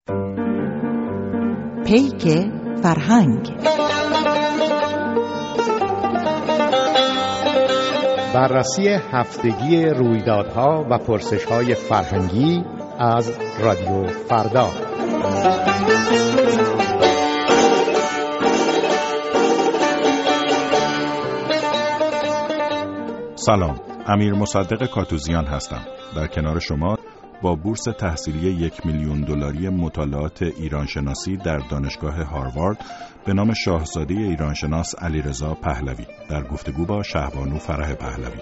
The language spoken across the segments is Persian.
پیک فرهنگ. بررسی هفتگی رویدادها و پرسش‌های فرهنگی از رادیو فردا. سلام، امیر مصدق کاتوزیان هستم. در کنار شما با بورس تحصیلی $1,000,000 مطالعات ایرانشناسی در دانشگاه هاروارد به نام شاهزاده ایرانشناس علیرضا پهلوی در گفتگو با شهبانو فرح پهلوی.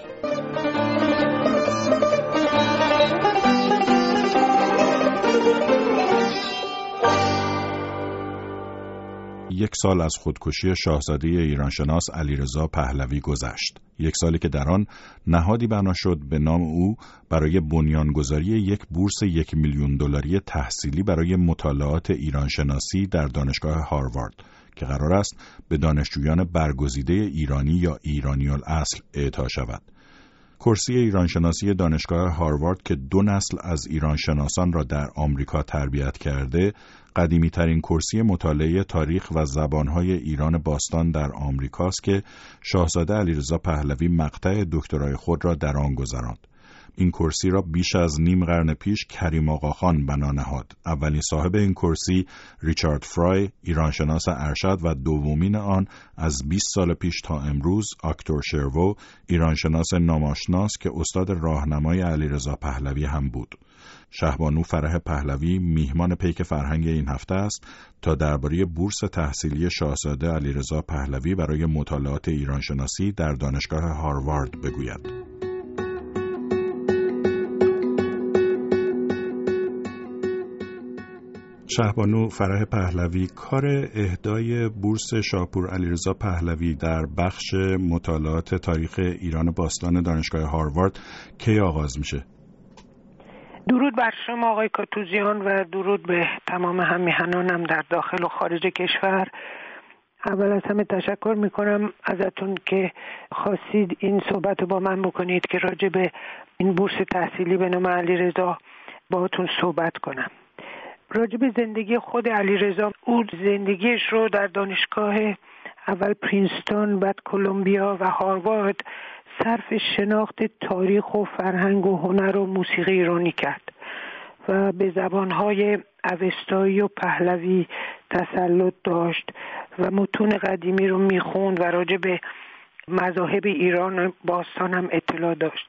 یک سال از خودکشی شاهزاده ایرانشناس علیرضا پهلوی گذشت. یک سالی که در آن نهادی بنا شد به نام او برای بنیانگذاری یک بورس $1,000,000 تحصیلی برای مطالعات ایرانشناسی در دانشگاه هاروارد که قرار است به دانشجویان برگزیده ایرانی یا ایرانی الاصل اعطا شود. کرسی ایرانشناسی دانشگاه هاروارد که 2 نسل از ایرانشناسان را در آمریکا تربیت کرده، قدیمی ترین کرسی مطالعه تاریخ و زبانهای ایران باستان در آمریکاست که شاهزاده علیرضا پهلوی مقطع دکترای خود را در آن گذراند. این کرسی را بیش از نیم قرن پیش کریم آقاخان بنا نهاد. اولین صاحب این کرسی ریچارد فرای، ایرانشناس ارشد و دومین آن از 20 سال پیش تا امروز آکتور شروو، ایرانشناس ناماشناس که استاد راهنمای علیرضا پهلوی هم بود. شهبانو فرح پهلوی میهمان پیک فرهنگ این هفته است تا درباره بورس تحصیلی شاهزاده علیرضا پهلوی برای مطالعات ایرانشناسی در دانشگاه هاروارد بگوید. شهبانو فرح پهلوی، کار اهدای بورس شاپور علیرضا پهلوی در بخش مطالعات تاریخ ایران باستان دانشگاه هاروارد کی آغاز میشه؟ درود بر شما آقای کاتوزیان و درود به تمام همیهنانم در داخل و خارج کشور. اول از همه تشکر میکنم ازتون که خواستید این صحبت رو با من بکنید که راجع به این بورس تحصیلی به نام علیرضا باهاتون صحبت کنم. راجع به زندگی خود علیرضا، او زندگیش رو در دانشگاه اول پرینستون، بعد کلمبیا و هاروارد صرف شناخت تاریخ و فرهنگ و هنر و موسیقی ایرانی کرد و به زبانهای اوستایی و پهلوی تسلط داشت و متون قدیمی رو میخوند و راجع به مذاهب ایران باستان هم اطلاع داشت.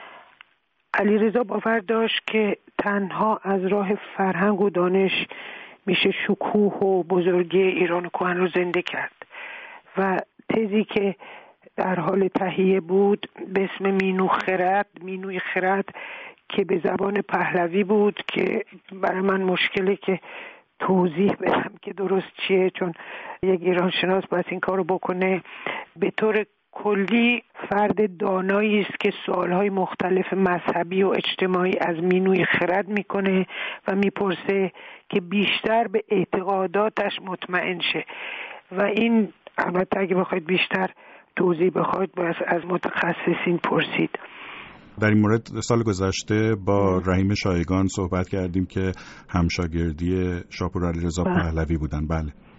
علیرضا باور داشت که تنها از راه فرهنگ و دانش میشه شکوه و بزرگی ایران کهن رو زنده کرد و تزی که در حال تهیه بود به اسم مینوی خرد که به زبان پهلوی بود که برای من مشکله که توضیح بدم که درست چیه، چون یک ایرانشناس باید این کارو بکنه. به طور کلی فرد دانایی است که سوالهای مختلف مذهبی و اجتماعی از مینوی خرد میکنه و میپرسه که بیشتر به اعتقاداتش مطمئن شه و این البته اگه بخواید بیشتر توضیح بخواید باید از متخصصین پرسید. در این مورد سال گذشته با رحیم شایگان صحبت کردیم که همشاگردی شاپور علیرضا پهلوی بودن.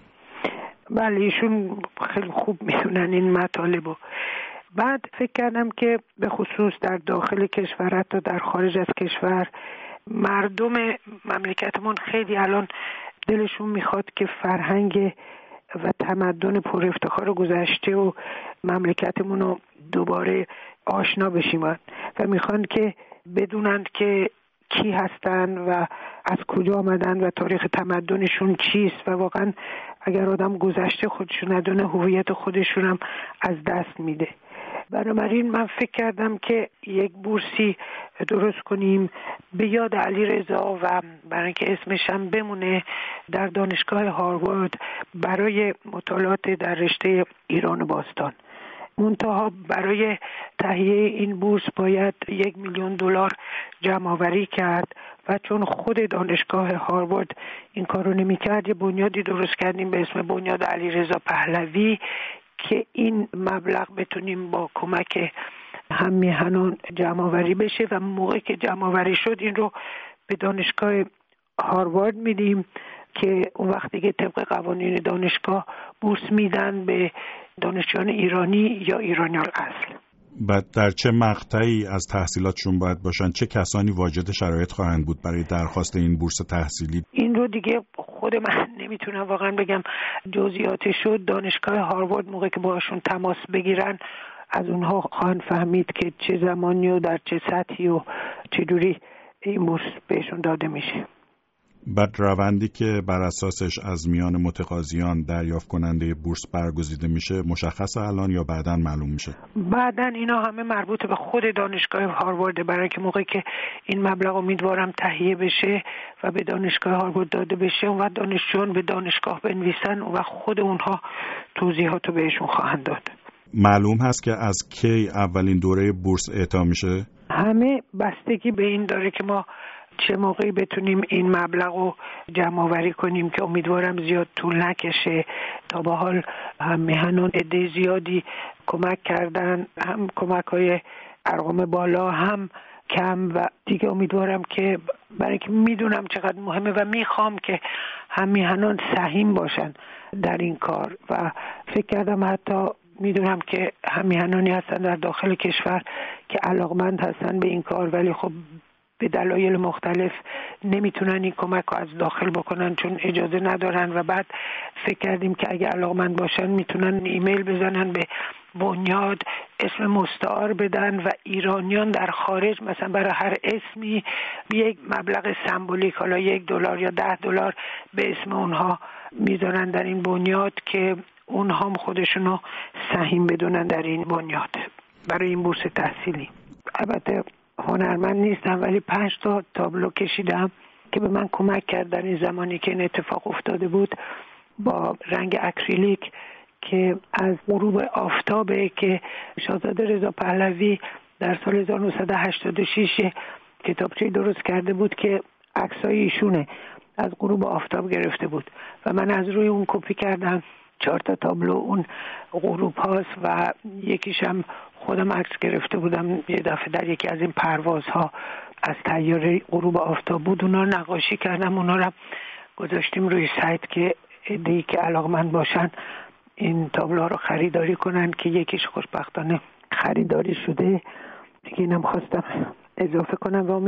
بله ایشون خیلی خوب میدونن این مطالبو. بعد فکر کردم که به خصوص در داخل کشور حتی در خارج از کشور مردم مملکتمون خیلی الان دلشون میخواد که فرهنگ و تمدن پر افتخار گذشته و مملکتمون رو دوباره آشنا بشیم و میخوان که بدونند که کی هستن و از کجا آمدن و تاریخ تمدنشون چیست و واقعا اگر آدم گذشته خودشون ندونه هویت خودشون هم از دست میده. بنابراین من فکر کردم که یک بورسی درست کنیم به یاد علیرضا و برای اینکه اسمش هم بمونه در دانشگاه هاروارد برای مطالعات در رشته ایران باستان. منتها برای تهیه این بورس باید $1,000,000 جمع آوری کرد و چون خود دانشگاه هاروارد این کارو نمی‌کرد، یه بنیادی درست کردیم به اسم بنیاد علیرضا پهلوی که این مبلغ بتونیم با کمک هم میهنان جمع آوری بشه و موقعی که جمع آوری شد این رو به دانشگاه هاروارد میدیم که اون وقتی که طبق قوانین دانشگاه بورس میدن به دانشجویان ایرانی یا ایرانی الاصل. بعد در چه مقطعی از تحصیلاتشون باید باشن؟ چه کسانی واجد شرایط خواهند بود برای درخواست این بورس تحصیلی؟ این رو دیگه خود من نمیتونم واقعا بگم، جزئیاتش شد دانشگاه هاروارد موقعی که باهاشون تماس بگیرن از اونها خواهند فهمید که چه زمانی و در چه سطحی و چجوری این بورس بهشون داده میشه. بعد روندی که بر اساسش از میان متقاضیان دریافت کننده بورس برگزیده میشه مشخصه الان یا بعداً معلوم میشه؟ بعداً اینا همه مربوط به خود دانشگاه هاروارد، برای که موقعی که این مبلغ امیدوارم تهیه بشه و به دانشگاه هاروارد داده بشه اون وقت دانشجویان به دانشگاه بنویسن و خود اونها توضیحاتو بهشون خواهند داد. معلوم هست که از کی اولین دوره بورس اعطا میشه؟ همه بستگی به این داره که ما چه موقعی بتونیم این مبلغ رو جمع آوری کنیم که امیدوارم زیاد طول نکشه. تا به حال هم میهنان عده زیادی کمک کردن، هم کمک‌های ارقام بالا هم کم، و دیگه امیدوارم که برای که میدونم چقدر مهمه و میخوام که هم میهنان سهیم باشن در این کار و فکر کردم حتی میدونم که هم میهنانی هستن در داخل کشور که علاقمند هستن به این کار ولی خب به دلایل مختلف نمیتونن این کمک رو از داخل بکنن چون اجازه ندارن و بعد فکر کردیم که اگه علاقمند باشن میتونن ایمیل بزنن به بنیاد، اسم مستعار بدن و ایرانیان در خارج مثلا برای هر اسمی یک مبلغ سمبولیک، حالا $1 یا $10 به اسم اونها میذارن در این بنیاد که اونها هم خودشونو سهیم بدونن در این بنیاد برای این بورس تحصیلی. البته هنرمند نیستم ولی 5 تا تابلو کشیدم که به من کمک کرد در این زمانی که این اتفاق افتاده بود با رنگ اکریلیک که از غروب آفتابه که شاهزاده رضا پهلوی در سال 1986 کتابچه‌ای درست کرده بود که عکسای ایشونه از غروب آفتاب گرفته بود و من از روی اون کپی کردم. 4 تا تابلو اون غروب هاست و یکیشم خودم عکس گرفته بودم یه دفعه در یکی از این پروازها از طیاره غروب آفتاب بود. اونا رو نقاشی کردم، اونا رو گذاشتیم روی سایت که عده‌ای که علاقمند باشن این تابلوها رو خریداری کنن که یکیش خوشبختانه خریداری شده، دیگه اینم خواستم اضافه کنم و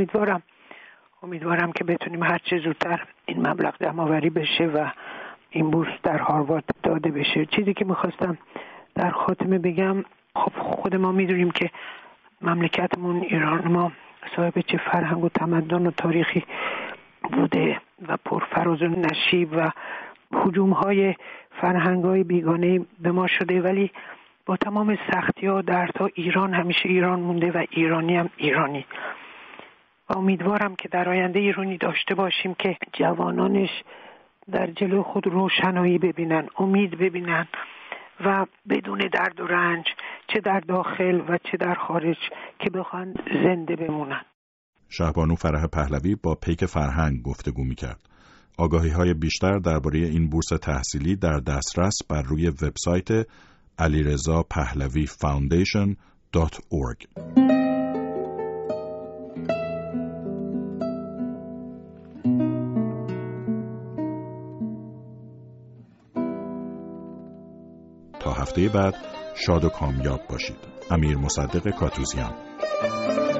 امیدوارم که بتونیم هر چه زودتر این مبلغ جمع‌آوری بشه و این بورس در هاروارد داده بشه. چیزی که میخواستم در خاتمه بگم، خب خود ما میدونیم که مملکتمون ایران ما صاحب چه فرهنگ و تمدن و تاریخی بوده و پرفراز و نشیب و هجوم‌های فرهنگ‌های بیگانه به ما شده، ولی با تمام سختی‌ها و دردها ایران همیشه ایران مونده و ایرانی هم ایرانی و امیدوارم که در آینده ایرانی داشته باشیم که جوانانش در جلو خود روشنایی ببینن، امید ببینن و بدون درد و رنج چه در داخل و چه در خارج که بخوان زنده بمونن. شهبانو فرح پهلوی با پیک فرهنگ گفتگو می‌کرد. آگاهی‌های بیشتر درباره این بورس تحصیلی در دسترس بر روی وبسایت علیرضا پهلوی foundation.org. تا هفته بعد شاد و کامیاب باشید. امیر مصدق کاتوزیان.